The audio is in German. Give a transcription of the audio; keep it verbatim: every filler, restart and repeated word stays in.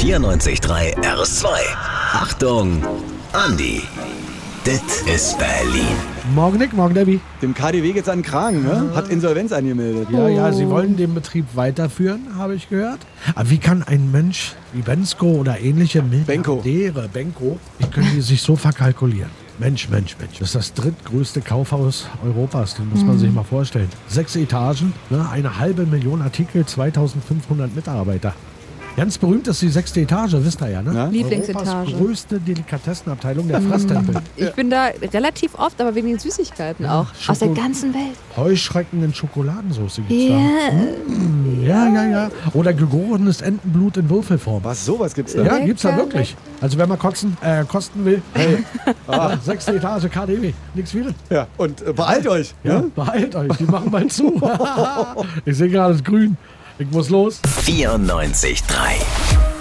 vierundneunzig Komma drei R S zwei. Achtung, Andi, dit ist Berlin. Morgen Nick, morgen Debbie. Dem K D W geht's an den Kragen, ne? Hat Insolvenz angemeldet. Ja, ja, sie wollen den Betrieb weiterführen, habe ich gehört. Aber wie kann ein Mensch wie Bensko oder ähnliche Milliardäre, Benko, wie können die sich so verkalkulieren? Mensch, Mensch, Mensch. Das ist das drittgrößte Kaufhaus Europas, das muss man sich mal vorstellen. Sechs Etagen, ne, eine halbe Million Artikel, zweitausendfünfhundert Mitarbeiter. Ganz berühmt ist die sechste Etage, wisst ihr ja, ne? Ja. Lieblingsetage. Europas größte Delikatessenabteilung, der Frasstempel. Ich bin da relativ oft, aber wegen den Süßigkeiten auch. Schoko- Aus der ganzen Welt. Heuschrecken in Schokoladensauce gibt's Ja. da. Mm, ja, ja, ja. Oder gegorenes Entenblut in Würfelform. Was, sowas gibt's da? Ja, gibt's da Lecker, wirklich. Also wenn man kotzen, äh, kosten will, hey, ah, sechste Etage K D W, nix wieder. Ja, und äh, beeilt euch. Ja, Ne? beeilt euch, die machen bald zu. Ich sehe gerade das Grün. Ich muss los. vierundneunzig Komma drei